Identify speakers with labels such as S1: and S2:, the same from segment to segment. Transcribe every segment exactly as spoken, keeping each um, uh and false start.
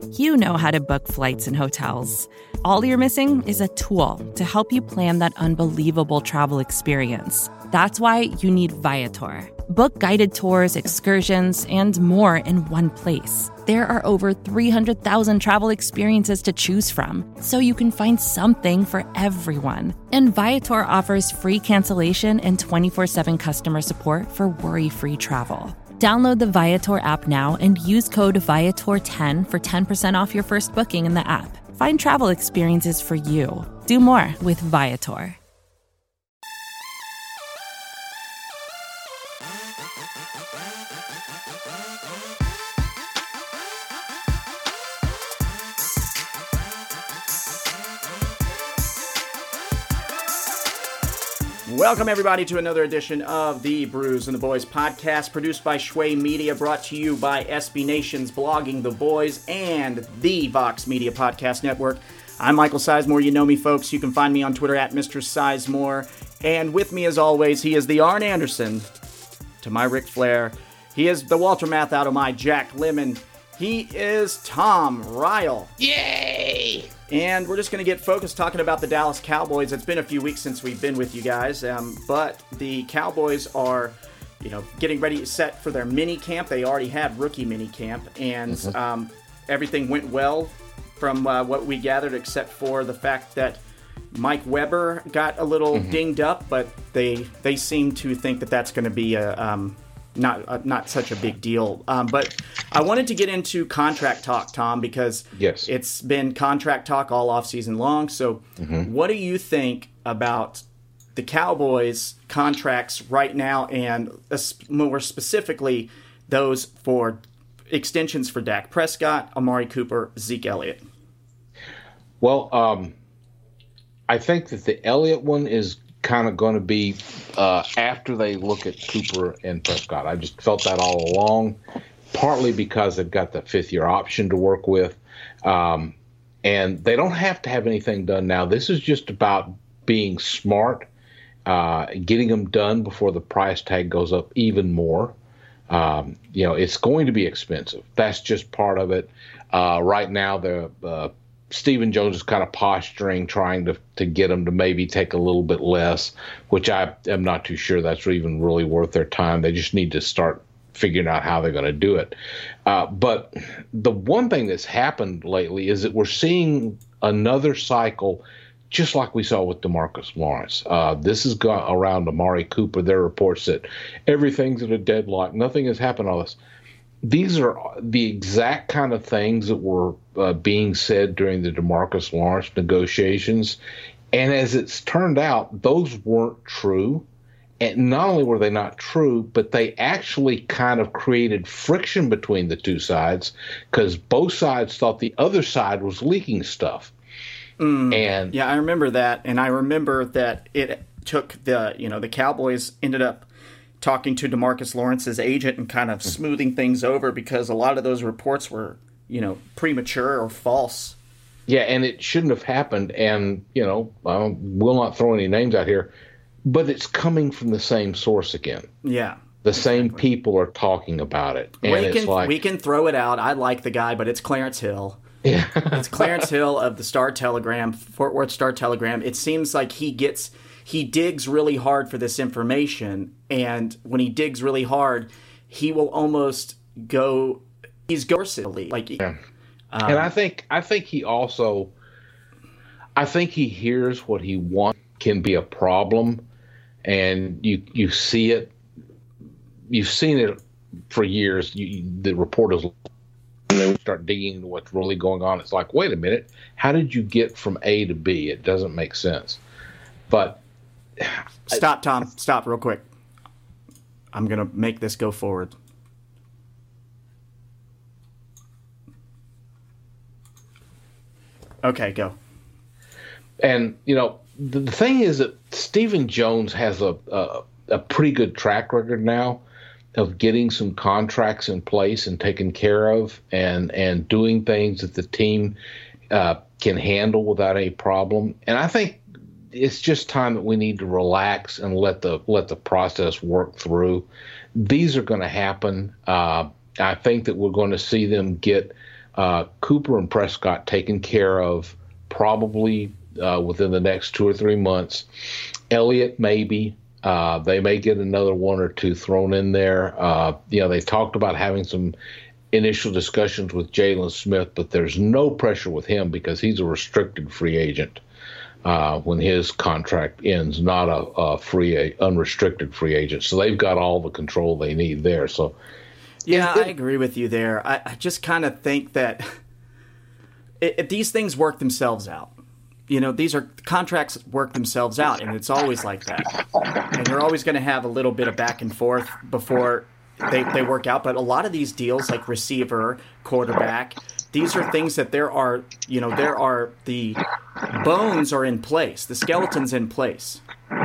S1: You know how to book flights and hotels. All you're missing is a tool to help you plan that unbelievable travel experience. That's why you need Viator. Book guided tours, excursions, and more in one place. There are over three hundred thousand travel experiences to choose from, so you can find something for everyone. And Viator offers free cancellation and twenty-four seven customer support for worry-free travel. Download the Viator app now and use code Viator ten for ten percent off your first booking in the app. Find travel experiences for you. Do more with Viator.
S2: Welcome, everybody, to another edition of the Brews and the Boys podcast, produced by Shway Media, brought to you by S B Nation's Blogging the Boys and the Vox Media Podcast Network. I'm Michael Sizemore. You know me, folks. You can find me on Twitter at Mister Sizemore. And with me, as always, he is the Arn Anderson to my Ric Flair. He is the Walter Matthau to my Jack Lemmon. He is Tom Ryle.
S3: Yay!
S2: And we're just going to get focused talking about the Dallas Cowboys. It's been a few weeks since we've been with you guys, um, but the Cowboys are, you know, getting ready, set for their mini camp. They already had rookie mini camp, and mm-hmm. um, everything went well from uh, what we gathered, except for the fact that Mike Weber got a little mm-hmm. dinged up, but they they seem to think that that's going to be a um, not uh, not such a big deal. Um, but I wanted to get into contract talk, Tom, because
S3: yes.
S2: it's been contract talk all offseason long. So mm-hmm. what do you think about the Cowboys' contracts right now, and more specifically those for extensions for Dak Prescott, Amari Cooper, Zeke Elliott?
S3: Well, um, I think that the Elliott one is kind of going to be uh, after they look at Cooper and Prescott. I just felt that all along, partly because they've got the fifth-year option to work with, um, and they don't have to have anything done now. This is just about being smart, uh, getting them done before the price tag goes up even more. Um, you know, it's going to be expensive. That's just part of it. Uh, right now, the uh, Stephen Jones is kind of posturing, trying to, to get them to maybe take a little bit less, which I am not too sure that's even really worth their time. They just need to start figuring out how they're going to do it. Uh, but the one thing that's happened lately is that we're seeing another cycle, just like we saw with DeMarcus Lawrence. Uh, this has gone around Amari Cooper. There are reports that everything's at a deadlock. Nothing has happened on this. These are the exact kind of things that were uh, being said during the DeMarcus Lawrence negotiations. And as it's turned out, those weren't true. And not only were they not true, but they actually kind of created friction between the two sides, because both sides thought the other side was leaking stuff.
S2: Mm,
S3: and
S2: yeah, I remember that. And I remember that it took the, you know, the Cowboys ended up talking to DeMarcus Lawrence's agent and kind of smoothing things over, because a lot of those reports were, you know, premature or false.
S3: Yeah, and it shouldn't have happened. And, you know, I will not throw any names out here, but it's coming from the same source again.
S2: Yeah.
S3: The exactly. same people are talking about it. And
S2: we,
S3: it's
S2: can,
S3: like,
S2: we can throw it out. I like the guy, but it's Clarence Hill.
S3: Yeah.
S2: It's Clarence Hill of the Star-Telegram, Fort Worth Star-Telegram. It seems like he gets... He digs really hard for this information, and when he digs really hard, he will almost go. He's ghostly, like.
S3: Yeah.
S2: Um,
S3: and I think I think he also, I think he hears what he wants can be a problem, and you you see it. You've seen it for years. You, the reporters they start digging into what's really going on. It's like, wait a minute, how did you get from A to B? It doesn't make sense, but.
S2: Stop, Tom. Stop real quick. I'm going to make this go forward. Okay, go.
S3: And, you know, the, the thing is that Stephen Jones has a, a a pretty good track record now of getting some contracts in place and taken care of, and, and doing things that the team uh, can handle without any problem. And I think it's just time that we need to relax and let the let the process work through. These are going to happen. Uh, I think that we're going to see them get uh, Cooper and Prescott taken care of probably uh, within the next two or three months. Elliott, maybe. Uh, they may get another one or two thrown in there. Uh, you know, they talked about having some initial discussions with Jalen Smith, but there's no pressure with him because he's a restricted free agent uh, when his contract ends, not a, a free, a unrestricted free agent. So they've got all the control they need there. So,
S2: yeah, I agree with you there. I, I just kind of think that if these things work themselves out, you know, these are contracts work themselves out, and it's always like that. And you're always going to have a little bit of back and forth before they, they work out. But a lot of these deals, like receiver, quarterback, these are things that there are, you know, there are the bones are in place, the skeleton's in place.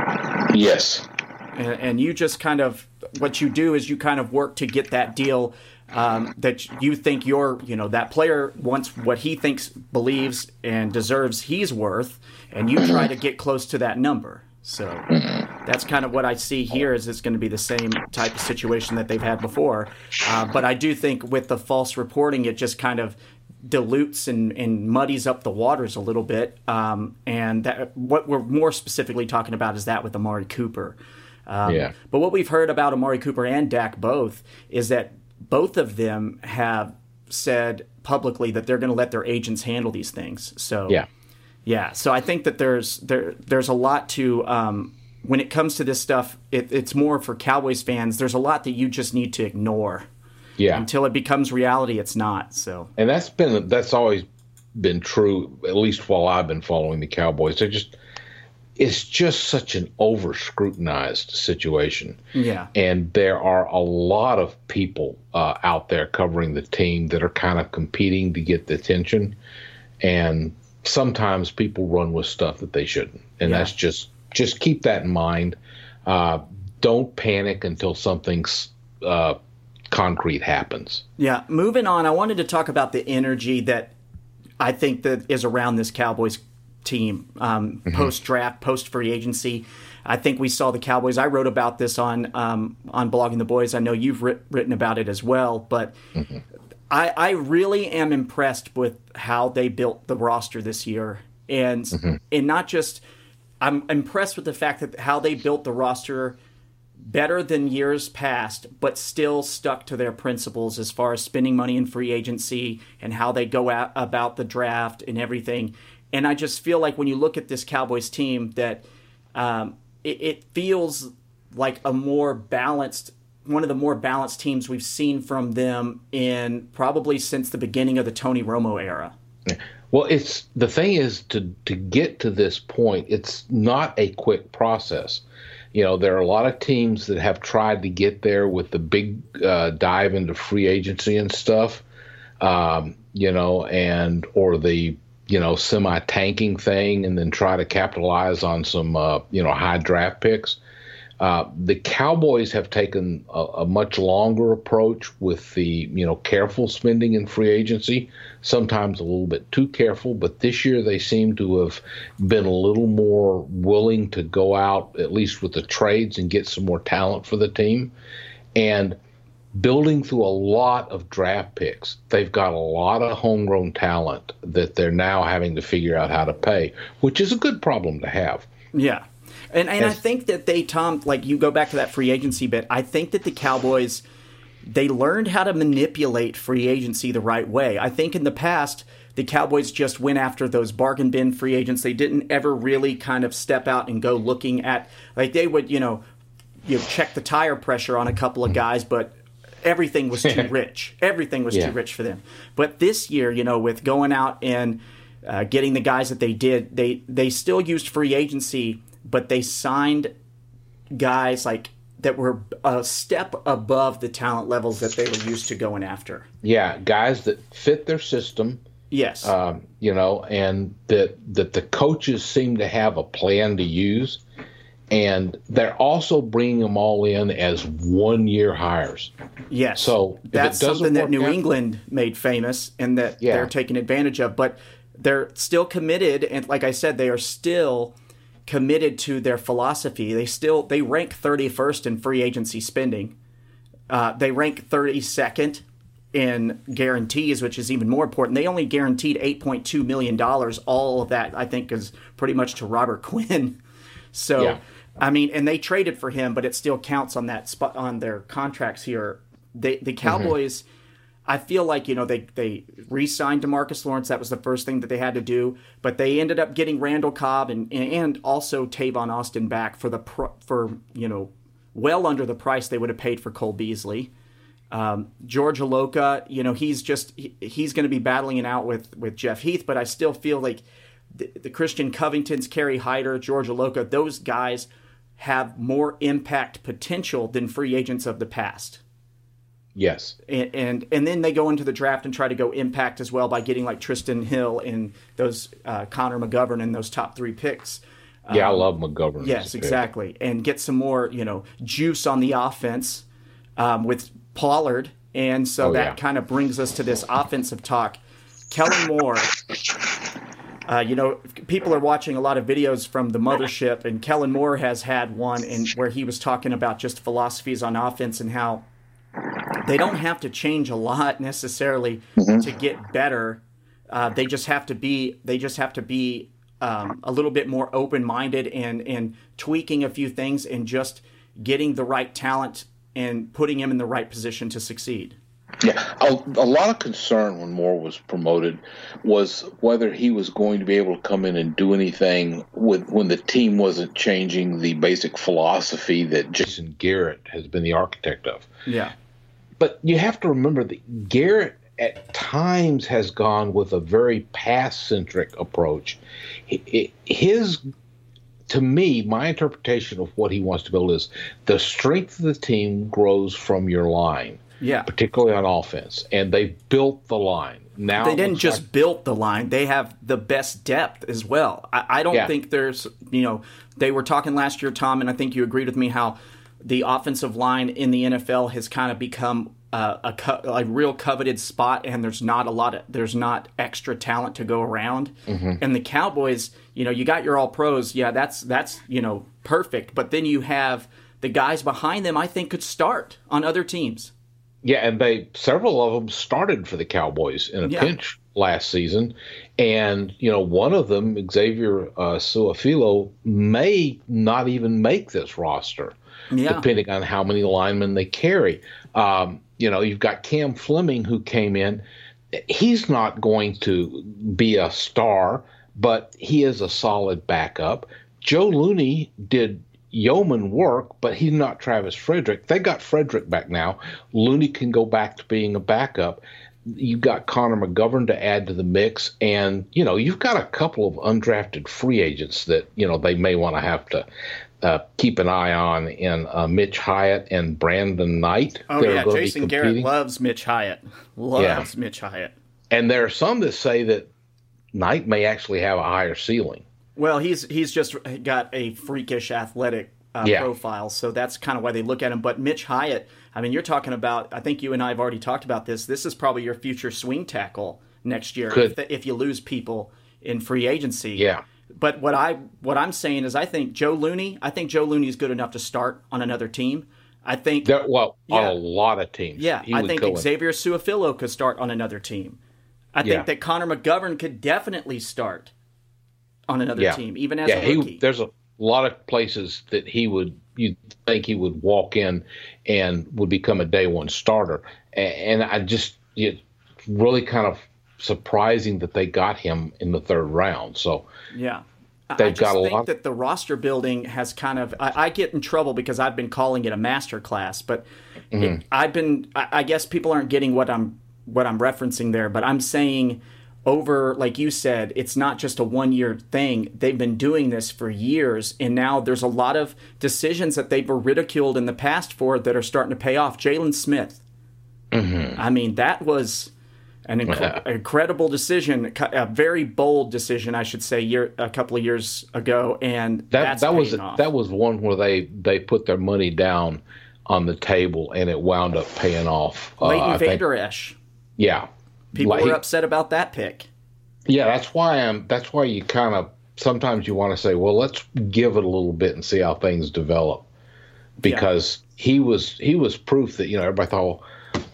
S3: Yes.
S2: And, and you just kind of, what you do is you kind of work to get that deal um, that you think you're, you know, that player wants what he thinks, believes, and deserves he's worth, and you try to get close to that number. So that's kind of what I see here is it's going to be the same type of situation that they've had before. Uh, but I do think with the false reporting, it just kind of dilutes and, and muddies up the waters a little bit. Um, and that, what we're more specifically talking about is that with Amari Cooper. Um,
S3: yeah.
S2: But what we've heard about Amari Cooper and Dak both is that both of them have said publicly that they're going to let their agents handle these things. So
S3: yeah.
S2: Yeah, so I think that there's there there's a lot to um, when it comes to this stuff. It, it's more for Cowboys fans. There's a lot that you just need to ignore.
S3: Yeah.
S2: Until it becomes reality, it's not. So.
S3: And that's been that's always been true. At least while I've been following the Cowboys, they're just it's just such an over scrutinized situation.
S2: Yeah.
S3: And there are a lot of people uh, out there covering the team that are kind of competing to get the attention, and sometimes people run with stuff that they shouldn't, and yeah. that's just just keep that in mind. Uh, don't panic until something's uh, concrete happens.
S2: Yeah. Moving on, I wanted to talk about the energy that I think that is around this Cowboys team um, mm-hmm. post draft, post free agency. I think we saw the Cowboys. I wrote about this on um, on Blogging the Boys. I know you've writ- written about it as well, but. Mm-hmm. I, I really am impressed with how they built the roster this year. And mm-hmm. and not just – I'm impressed with the fact that how they built the roster better than years past, but still stuck to their principles as far as spending money in free agency and how they go out about the draft and everything. And I just feel like when you look at this Cowboys team that um, it, it feels like a more balanced – one of the more balanced teams we've seen from them in probably since the beginning of the Tony Romo era.
S3: Well, it's the thing is to to get to this point, it's not a quick process. You know, there are a lot of teams that have tried to get there with the big uh, dive into free agency and stuff, um, you know, and or the, you know, semi-tanking thing and then try to capitalize on some, uh, you know, high draft picks. Uh, the Cowboys have taken a, a much longer approach with the, you know, careful spending in free agency, sometimes a little bit too careful. But this year they seem to have been a little more willing to go out, at least with the trades, and get some more talent for the team. And building through a lot of draft picks, they've got a lot of homegrown talent that they're now having to figure out how to pay, which is a good problem to have.
S2: Yeah. And and I think that they, Tom, like you go back to that free agency bit, I think that the Cowboys, they learned how to manipulate free agency the right way. I think in the past, the Cowboys just went after those bargain bin free agents. They didn't ever really kind of step out and go looking at, like they would, you know, you know, check the tire pressure on a couple of guys, but everything was too rich. Everything was yeah. too rich for them. But this year, you know, with going out and uh, getting the guys that they did, they they still used free agency, but they signed guys like that were a step above the talent levels that they were used to going after.
S3: Yeah, guys that fit their system.
S2: Yes.
S3: Um, you know, and that that the coaches seem to have a plan to use. And they're also bringing them all in as one-year hires.
S2: Yes.
S3: So
S2: that's something that New out, England made famous and that yeah. they're taking advantage of. But they're still committed, and like I said, they are still committed to their philosophy. They still they rank thirty-first in free agency spending. Uh, they rank thirty-second in guarantees, which is even more important. They only guaranteed eight point two million dollars. All of that, I think, is pretty much to Robert Quinn. So, yeah. I mean, and they traded for him, but it still counts on that spot on their contracts here. They, the Cowboys, mm-hmm. I feel like, you know, they, they re-signed DeMarcus Lawrence. That was the first thing that they had to do. But they ended up getting Randall Cobb and and also Tavon Austin back for the for you know well under the price they would have paid for Cole Beasley. Um, George Iloka, you know, he's just he, he's going to be battling it out with with Jeff Heath. But I still feel like the, the Christian Covingtons, Kerry Hyder, George Iloka, those guys have more impact potential than free agents of the past.
S3: Yes.
S2: And, and and then they go into the draft and try to go impact as well by getting like Tristan Hill and those uh, Connor McGovern and those top three picks.
S3: Yeah,
S2: um,
S3: I love McGovern.
S2: Yes, exactly. And get some more, you know, juice on the offense um, with Pollard. And so oh, that yeah. kind of brings us to this offensive talk. Kellen Moore. Uh, you know, people are watching a lot of videos from the mothership, and Kellen Moore has had one in where he was talking about just philosophies on offense and how they don't have to change a lot necessarily mm-hmm. to get better. Uh, they just have to be. They just have to be um, a little bit more open-minded and and tweaking a few things and just getting the right talent and putting him in the right position to succeed.
S3: Yeah, a, a lot of concern when Moore was promoted was whether he was going to be able to come in and do anything with when the team wasn't changing the basic philosophy that Jason Garrett has been the architect of.
S2: Yeah.
S3: But you have to remember that Garrett at times has gone with a very pass-centric approach. His, to me, my interpretation of what he wants to build is the strength of the team grows from your line.
S2: Yeah,
S3: particularly on offense, and they built the line. Now
S2: they didn't just like, build the line; they have the best depth as well. I, I don't yeah. think there's, you know, they were talking last year, Tom, and I think you agreed with me how the offensive line in the N F L has kind of become uh, a co- a real coveted spot, and there's not a lot of there's not extra talent to go around. Mm-hmm. And the Cowboys, you know, you got your All Pros, yeah, that's that's you know perfect, but then you have the guys behind them. I think could start on other teams.
S3: Yeah, and they several of them started for the Cowboys in a yeah. pinch last season, and you know one of them, Xavier uh, Su'a-Filo, may not even make this roster, yeah. depending on how many linemen they carry. Um, you know, you've got Cam Fleming who came in. He's not going to be a star, but he is a solid backup. Joe Looney did yeoman work, but he's not Travis Frederick. They got Frederick back now. Looney can go back to being a backup. You've got Connor McGovern to add to the mix, and you know you've got a couple of undrafted free agents that you know they may want to have to uh, keep an eye on in uh, Mitch Hyatt and Brandon Knight.
S2: Oh yeah, Jason Garrett loves Mitch Hyatt. Loves yeah. Mitch Hyatt.
S3: And there are some that say that Knight may actually have a higher ceiling.
S2: Well, he's he's just got a freakish athletic uh, yeah. profile, so that's kind of why they look at him. But Mitch Hyatt, I mean, you're talking about, I think you and I have already talked about this, this is probably your future swing tackle next year if, if you lose people in free agency.
S3: Yeah.
S2: But what, I, what I'm saying is I think Joe Looney, I think Joe Looney is good enough to start on another team. I think
S3: that, well,
S2: yeah,
S3: on a lot of teams.
S2: Yeah, I think Xavier Su'a-Filo could start on another team. I yeah. think that Connor McGovern could definitely start on another yeah. team, even as
S3: yeah,
S2: a rookie.
S3: He, there's a lot of places that he would, you'd think he would walk in and would become a day one starter. And, and I just, it's really kind of surprising that they got him in the third round. So
S2: yeah,
S3: they've
S2: I just
S3: got a
S2: think
S3: lot.
S2: that the roster building has kind of, I, I get in trouble because I've been calling it a master class, but mm-hmm. it, I've been, I, I guess people aren't getting what I'm, what I'm referencing there, but I'm saying over, like you said, it's not just a one-year thing. They've been doing this for years, and now there's a lot of decisions that they were ridiculed in the past for that are starting to pay off. Jalen Smith. Mm-hmm. I mean, that was an inc- yeah. incredible decision, a very bold decision, I should say, year, a couple of years ago, and
S3: that
S2: that's
S3: that was
S2: off.
S3: that was one where they they put their money down on the table, and it wound up paying off.
S2: Leighton
S3: uh,
S2: Vander Esch.
S3: Yeah.
S2: People
S3: like,
S2: were upset about that pick.
S3: Yeah, that's why I'm. That's why you kind of sometimes you want to say, well, let's give it a little bit and see how things develop, because yeah. he was he was proof that you know everybody thought,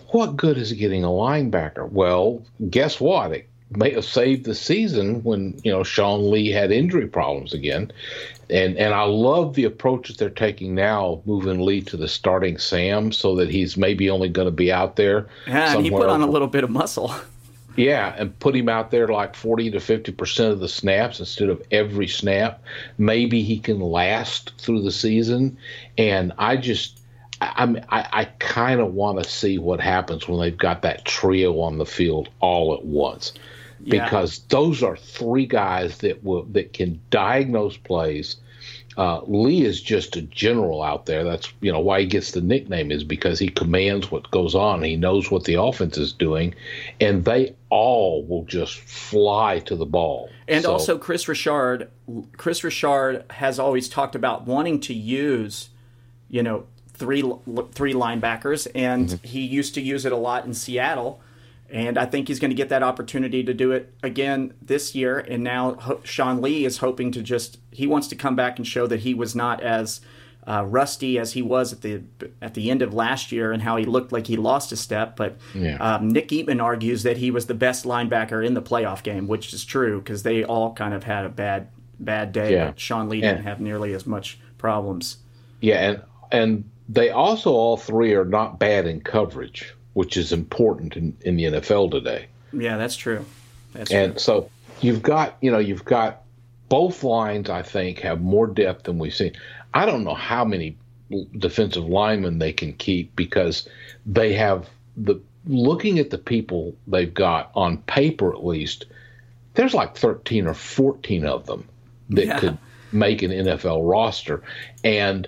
S3: what good is getting a linebacker? Well, guess what? It may have saved the season when, you know, Sean Lee had injury problems again. And and I love the approach that they're taking now, moving Lee to the starting Sam so that he's maybe only going to be out there.
S2: Yeah, and he put on a little bit of muscle.
S3: Yeah, and put him out there like forty to fifty percent of the snaps instead of every snap. Maybe he can last through the season. And I just, I, I'm, I, I kind of want to see what happens when they've got that trio on the field all at once.
S2: Yeah.
S3: Because those are three guys that will that can diagnose plays. Uh, Lee is just a general out there. That's, you know, why he gets the nickname, is because he commands what goes on. He knows what the offense is doing, and they all will just fly to the ball.
S2: And
S3: so,
S2: also Chris Richard. Chris Richard has always talked about wanting to use, you know, three three linebackers, and mm-hmm. he used to use it a lot in Seattle. And I think he's going to get that opportunity to do it again this year. And now Ho- Sean Lee is hoping to just – he wants to come back and show that he was not as uh, rusty as he was at the at the end of last year and how he looked like he lost a step. But
S3: yeah.
S2: um, Nick Eatman argues that he was the best linebacker in the playoff game, which is true because they all kind of had a bad bad day.
S3: Yeah.
S2: But Sean Lee didn't have nearly as much problems.
S3: Yeah, and and they also all three are not bad in coverage, which is important in, in the N F L today.
S2: Yeah, that's true. That's
S3: and
S2: true.
S3: so you've got, you know, you've got both lines, I think, have more depth than we've seen. I don't know how many defensive linemen they can keep because they have the looking at the people they've got on paper, at least, there's like thirteen or fourteen of them that
S2: yeah.
S3: could make an N F L roster. And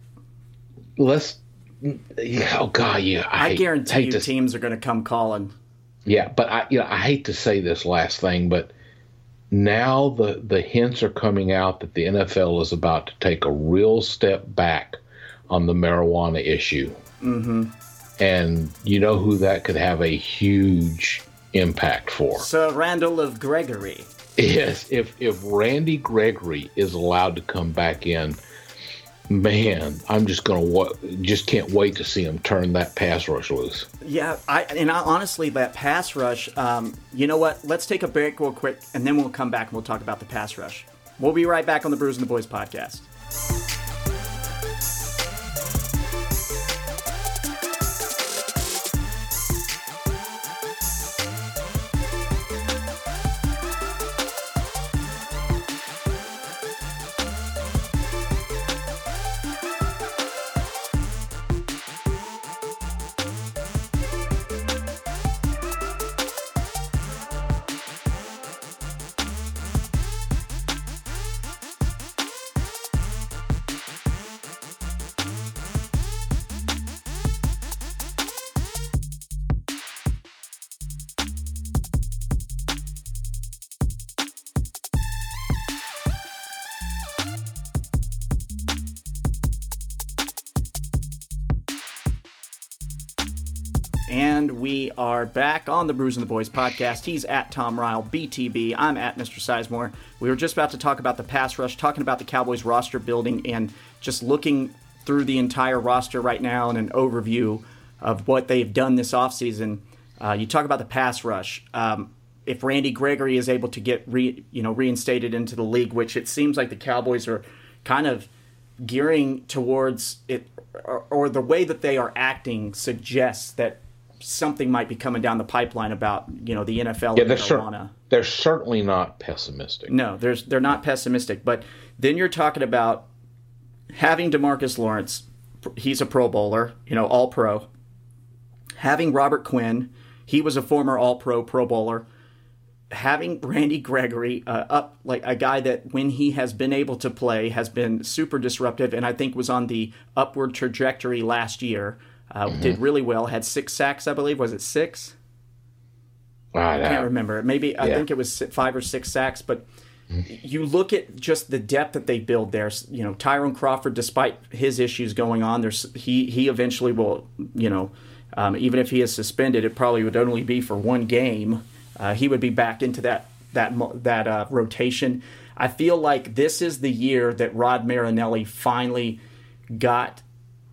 S3: let's, oh God, yeah. I,
S2: I
S3: hate,
S2: guarantee
S3: hate
S2: you
S3: to,
S2: teams are going to come calling.
S3: Yeah, but I, you know, I hate to say this last thing, but now the, the hints are coming out that the N F L is about to take a real step back on the marijuana issue.
S2: Mm-hmm.
S3: And you know who that could have a huge impact for?
S2: Sir Randall of Gregory.
S3: Yes, if if Randy Gregory is allowed to come back in, man, I'm just gonna wa- just can't wait to see him turn that pass rush loose.
S2: Yeah, I and I, honestly, that pass rush. Um, you know what? Let's take a break real quick, and then we'll come back and we'll talk about the pass rush. We'll be right back on the Brews and the Boys podcast. And we are back on the Brews and the Boys podcast. He's at Tom Ryle, B T B. I'm at Mister Sizemore. We were just about to talk about the pass rush, talking about the Cowboys roster building, and just looking through the entire roster right now and an overview of what they've done this offseason. Uh, you talk about the pass rush. Um, if Randy Gregory is able to get re, you know reinstated into the league, which it seems like the Cowboys are kind of gearing towards it, or, or the way that they are acting suggests that something might be coming down the pipeline about, you know, the N F L
S3: yeah,
S2: and
S3: they're
S2: marijuana.
S3: Cer- they're certainly not pessimistic.
S2: No, there's they're not pessimistic. But then you're talking about having DeMarcus Lawrence. He's a Pro Bowler, you know, All Pro. Having Robert Quinn, he was a former All Pro, Pro Bowler. Having Randy Gregory, uh, up like a guy that when he has been able to play has been super disruptive, and I think was on the upward trajectory last year. Uh, mm-hmm. Did really well. Had six sacks, I believe. Was it six?
S3: I,
S2: I can't remember. Maybe I
S3: yeah.
S2: think it was five or six sacks. But mm-hmm. you look at just the depth that they build there. You know, Tyrone Crawford, despite his issues going on, there's he he eventually will. You know, um, even if he is suspended, it probably would only be for one game. Uh, he would be back into that that that uh, rotation. I feel like this is the year that Rod Marinelli finally got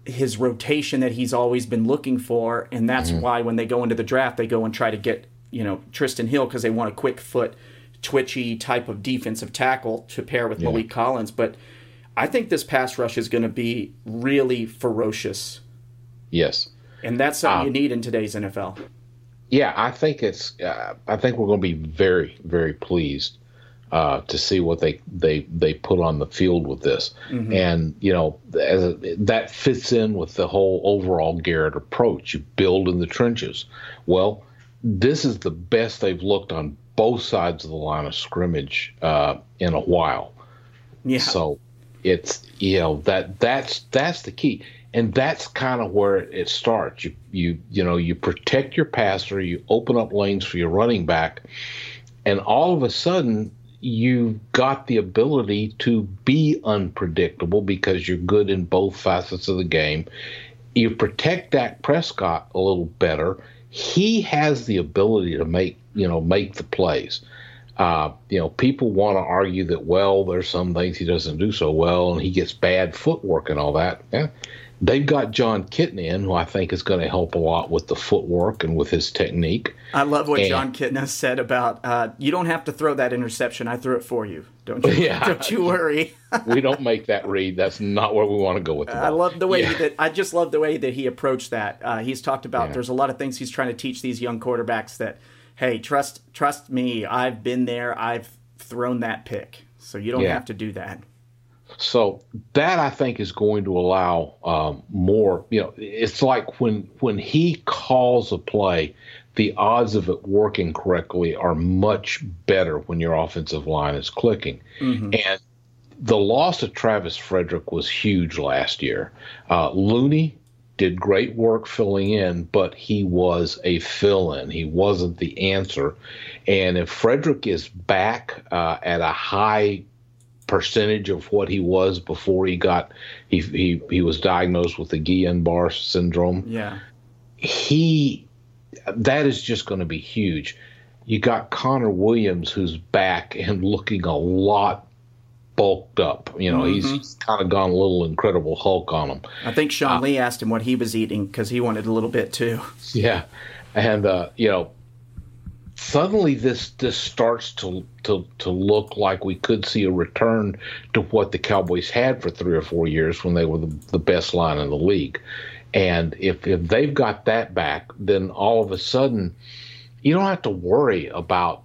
S2: his rotation that he's always been looking for, and that's mm-hmm. why when they go into the draft, they go and try to get, you know, Tristan Hill because they want a quick foot, twitchy type of defensive tackle to pair with yeah. Malik Collins. But I think this pass rush is going to be really ferocious.
S3: Yes.
S2: And that's something
S3: um,
S2: you need in today's N F L.
S3: Yeah, I think it's. Uh, I think we're going to be very, very pleased uh, to see what they, they they put on the field with this, mm-hmm. and you know, as a, that fits in with the whole overall Garrett approach. You build in the trenches. Well, this is the best they've looked on both sides of the line of scrimmage uh, in a while.
S2: Yeah.
S3: So it's you know that that's that's the key. And that's kind of where it starts. You you you know you protect your passer, you open up lanes for your running back, and all of a sudden you've got the ability to be unpredictable because you're good in both facets of the game. You protect Dak Prescott a little better. He has the ability to make you know make the plays. Uh, you know, people want to argue that well, there's some things he doesn't do so well, and he gets bad footwork and all that. Yeah. They've got John Kitna in, who I think is going to help a lot with the footwork and with his technique.
S2: I love what
S3: and,
S2: John Kitna said about, uh, you don't have to throw that interception. I threw it for you. Don't you,
S3: yeah.
S2: don't you worry.
S3: We don't make that read. That's not where we want to go with the ball.
S2: I love the way
S3: yeah.
S2: that I just love the way that he approached that. Uh, he's talked about yeah. there's a lot of things he's trying to teach these young quarterbacks that, hey, trust trust me. I've been there. I've thrown that pick. So you don't yeah. have to do that.
S3: So that, I think, is going to allow um, more, you know, it's like when when he calls a play, the odds of it working correctly are much better when your offensive line is clicking. Mm-hmm. And the loss of Travis Frederick was huge last year. Uh, Looney did great work filling in, but he was a fill-in. He wasn't the answer. And if Frederick is back uh, at a high percentage of what he was before he got he he, he was diagnosed with the Guillain-Barré syndrome.
S2: Yeah.
S3: He that is just going to be huge. You got Connor Williams, who's back and looking a lot bulked up. You know, mm-hmm. he's kind of gone a little Incredible Hulk on him.
S2: I think Sean
S3: uh,
S2: Lee asked him what he was eating because he wanted a little bit too.
S3: Yeah. And uh, you know, suddenly this this starts to, to to look like we could see a return to what the Cowboys had for three or four years when they were the, the best line in the league. And if, if they've got that back, then all of a sudden you don't have to worry about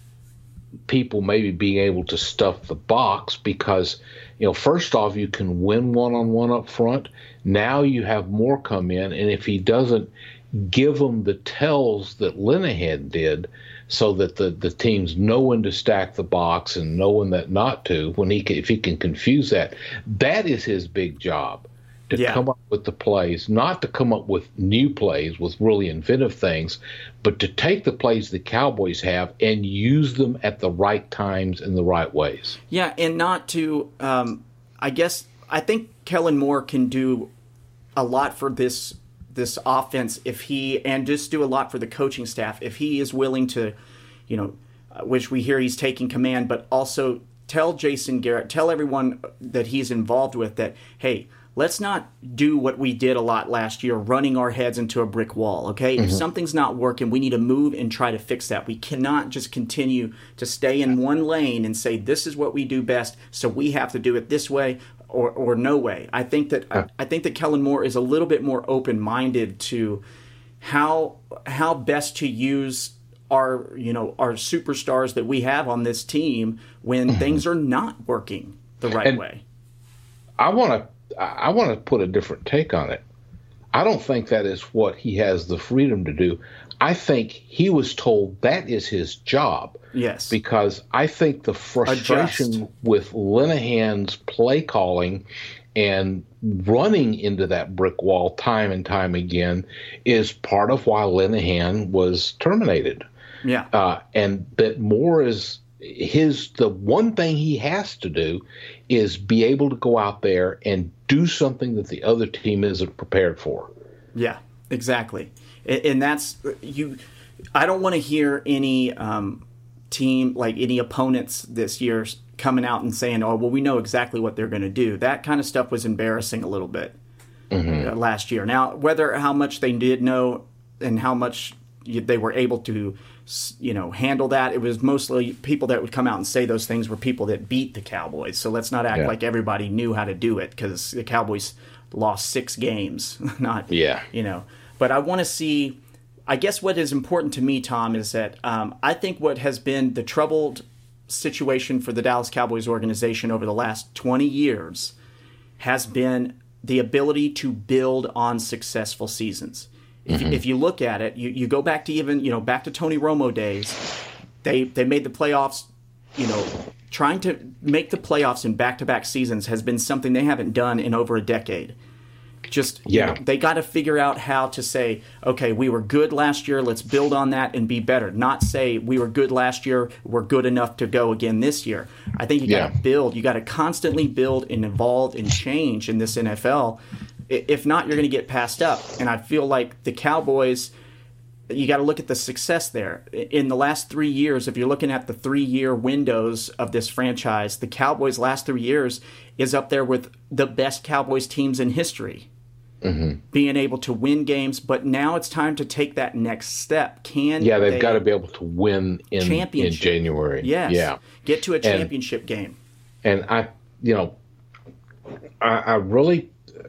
S3: people maybe being able to stuff the box because, you know, first off, you can win one-on-one up front. Now you have more come in, and if he doesn't give them the tells that Linehan did so that the, the teams know when to stack the box and know when that not to, when he can, if he can confuse that, that is his big job, to yeah. come up with the plays, not to come up with new plays with really inventive things, but to take the plays the Cowboys have and use them at the right times in the right ways.
S2: Yeah, and not to, um, I guess, I think Kellen Moore can do a lot for this this offense if he, and just do a lot for the coaching staff if he is willing to, you know, uh, which we hear he's taking command, but also tell Jason Garrett, tell everyone that he's involved with that, hey, let's not do what we did a lot last year, running our heads into a brick wall, okay? Mm-hmm. If something's not working, we need to move and try to fix that. We cannot just continue to stay in one lane and say, this is what we do best, so we have to do it this way or or no way. I think that I, I think that Kellen Moore is a little bit more open-minded to how how best to use our, you know, our superstars that we have on this team when mm-hmm. things are not working the right
S3: and
S2: way.
S3: I want to I want to put a different take on it. I don't think that is what he has the freedom to do. I think he was told that is his job.
S2: Yes.
S3: Because I think the frustration
S2: Adjust.
S3: with Linehan's play calling and running into that brick wall time and time again is part of why Linehan was terminated.
S2: Yeah.
S3: Uh, and that Moore is his, the one thing he has to do is be able to go out there and do something that the other team isn't prepared for.
S2: Yeah, exactly. And that's, you, I don't want to hear any um, team, like any opponents this year coming out and saying, oh, well, we know exactly what they're going to do. That kind of stuff was embarrassing a little bit. mm-hmm. uh, last year. Now, whether how much they did know and how much they were able to, you know, handle that, it was mostly people that would come out and say those things were people that beat the Cowboys. So let's not act
S3: yeah.
S2: like everybody knew how to do it, because the Cowboys lost six games. Not,
S3: yeah,
S2: you know. But I want to see. I guess what is important to me, Tom, is that um, I think what has been the troubled situation for the Dallas Cowboys organization over the last twenty years has been the ability to build on successful seasons. If, mm-hmm. you, if you look at it, you, you go back to even, you know, back to Tony Romo days, they they made the playoffs, you know, trying to make the playoffs in back-to-back seasons has been something they haven't done in over a decade. Just,
S3: yeah.
S2: you know, they got to figure out how to say, okay, we were good last year, let's build on that and be better. Not say we were good last year, we're good enough to go again this year. I think you got to yeah. build. You got to constantly build and evolve and change in this N F L. If not, you're going to get passed up. And I feel like the Cowboys, you got to look at the success there. In the last three years, if you're looking at the three-year windows of this franchise, the Cowboys' last three years is up there with the best Cowboys teams in history. Mm-hmm. Being able to win games, but now it's time to take that next step. Can
S3: yeah, they've
S2: they
S3: got to be able to win in, in January.
S2: Yes,
S3: yeah,
S2: get to a championship
S3: and,
S2: game.
S3: And I, you know, I, I really,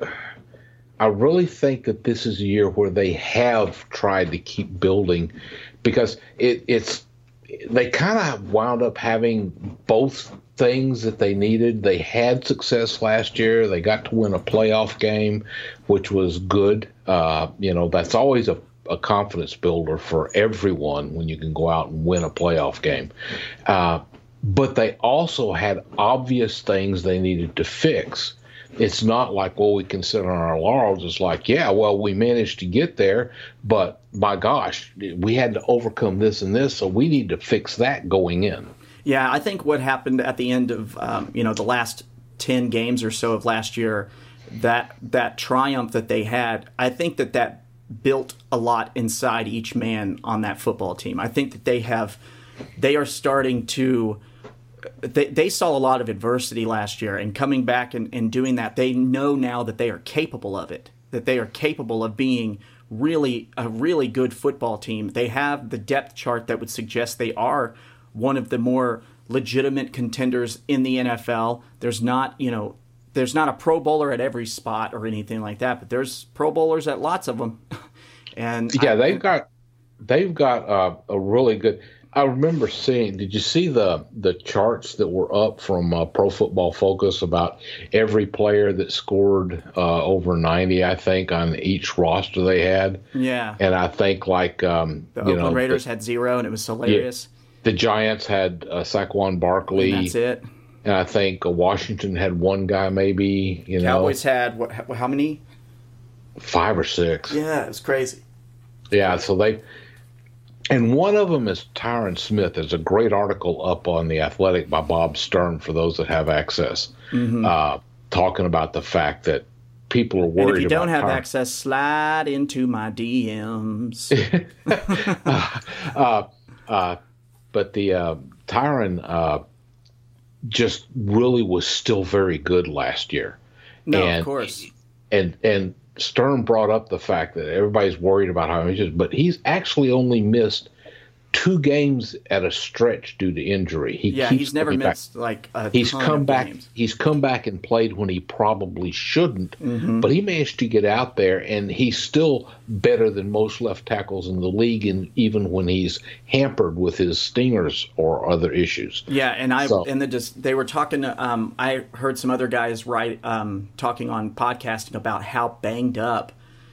S3: I really think that this is a year where they have tried to keep building, because it, it's they kind of wound up having both things that they needed. They had success last year. They got to win a playoff game, which was good. Uh, you know, that's always a, a confidence builder for everyone when you can go out and win a playoff game. Uh, but they also had obvious things they needed to fix. It's not like, well, we can sit on our laurels. It's like, yeah, well, we managed to get there, but my gosh, we had to overcome this and this, so we need to fix that going in.
S2: Yeah, I think what happened at the end of um, you know the last ten games or so of last year, that that triumph that they had, I think that that built a lot inside each man on that football team. I think that they have, they are starting to, they, they saw a lot of adversity last year, and coming back and, and doing that, they know now that they are capable of it, that they are capable of being really a really good football team. They have the depth chart that would suggest they are one of the more legitimate contenders in the N F L. There's not, you know, there's not a Pro Bowler at every spot or anything like that, but there's Pro Bowlers at lots of them. And
S3: yeah,
S2: I,
S3: they've got they've got uh, a really good. I remember seeing. Did you see the the charts that were up from uh, Pro Football Focus about every player that scored uh, over ninety? I think on each roster they had.
S2: Yeah,
S3: and I think like um,
S2: the
S3: you
S2: Oakland
S3: know,
S2: Raiders
S3: the,
S2: had zero, and it was hilarious.
S3: Yeah, the Giants had uh, Saquon Barkley.
S2: And that's it.
S3: And I think uh, Washington had one guy, maybe. You know,
S2: Cowboys had what? How many?
S3: Five or six.
S2: Yeah, it was crazy.
S3: Yeah, so they. And one of them is Tyron Smith. There's a great article up on The Athletic by Bob Stern for those that have access, mm-hmm. uh, talking about the fact that people are worried about. And if you
S2: don't have
S3: Tyron.
S2: access, slide into my D Ms.
S3: uh, uh, uh, but the uh, Tyron uh, just really was still very good last year.
S2: No,
S3: and,
S2: of course.
S3: And and. Stern brought up the fact that everybody's worried about how he is, but he's actually only missed two games at a stretch due to injury. He
S2: yeah,
S3: keeps
S2: he's never missed
S3: back.
S2: like a
S3: He's
S2: ton
S3: come
S2: of
S3: back.
S2: games.
S3: He's come back and played when he probably shouldn't,
S2: mm-hmm.
S3: but he managed to get out there, and he's still better than most left tackles in the league, and even when he's hampered with his stingers or other issues.
S2: Yeah, and I
S3: so,
S2: and the just they were talking. Um, I heard some other guys write um, talking on podcasting about how banged up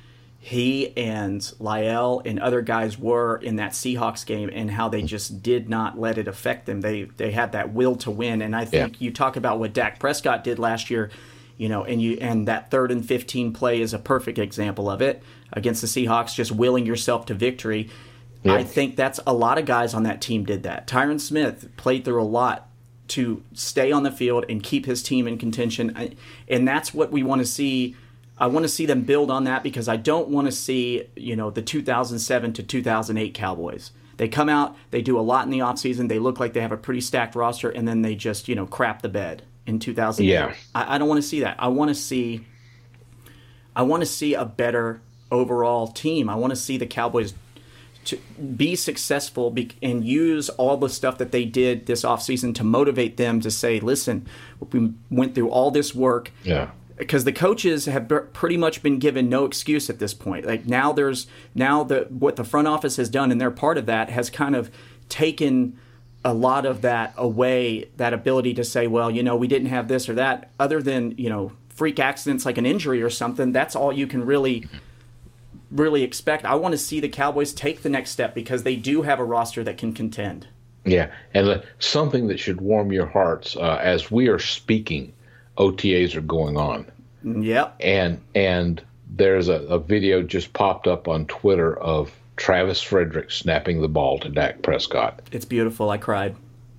S2: he and Lyle and other guys were in that Seahawks game, and how they just did not let it affect them. They they had that will to win, and I think yeah. you talk about what Dak Prescott did last year, you know, and you and that third and fifteen play is a perfect example of it against the Seahawks, just willing yourself to victory. Yeah. I think that's a lot of guys on that team did that. Tyron Smith played through a lot to stay on the field and keep his team in contention, and that's what we want to see. I want to see them build on that, because I don't want to see, you know, the two thousand seven to two thousand eight Cowboys. They come out, they do a lot in the offseason, they look like they have a pretty stacked roster, and then they just, you know, crap the bed in two thousand eight.
S3: Yeah.
S2: I, I don't want to see that. I want to see I want to see a better overall team. I want to see the Cowboys to be successful be, and use all the stuff that they did this offseason to motivate them to say, listen, we went through all this work.
S3: Yeah.
S2: Because the coaches have b- pretty much been given no excuse at this point. Like now there's now the what the front office has done, and they're part of that, has kind of taken a lot of that away, that ability to say, well, you know, we didn't have this or that, other than, you know, freak accidents like an injury or something. That's all you can really really expect. I want to see the Cowboys take the next step because they do have a roster that can contend.
S3: Yeah, and uh, something that should warm your hearts uh, as we are speaking, O T As are going on.
S2: Yep.
S3: And and there's a, a video just popped up on Twitter of Travis Frederick snapping the ball to Dak Prescott.
S2: It's beautiful. I cried.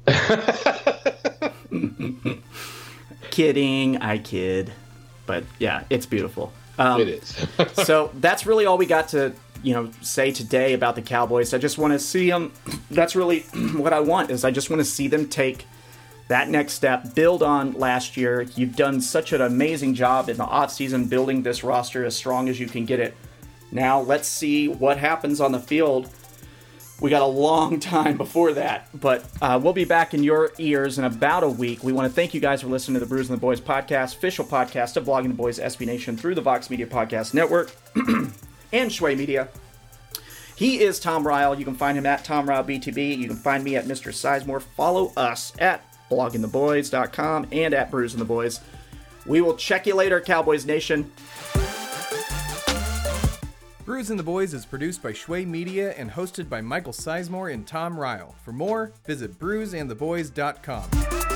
S2: Kidding. I kid. But yeah, it's beautiful. Um,
S3: it is.
S2: So that's really all we got to, you know, say today about the Cowboys. I just want to see them. That's really what I want, is I just want to see them take that next step, build on last year. You've done such an amazing job in the offseason building this roster as strong as you can get it. Now let's see what happens on the field. We got a long time before that, but uh, we'll be back in your ears in about a week. We want to thank you guys for listening to the Brews and the Boys podcast, official podcast of Blogging the Boys S B Nation through the Vox Media Podcast Network and Shway Media. He is Tom Ryle. You can find him at Tom Ryle B T B. You can find me at Mister Sizemore. Follow us at blogging the boys dot com and at Brews and the Boys. We will check you later, Cowboys Nation.
S4: Brews and the Boys is produced by Shway Media and hosted by Michael Sizemore and Tom Ryle. For more, visit brews and the boys dot com.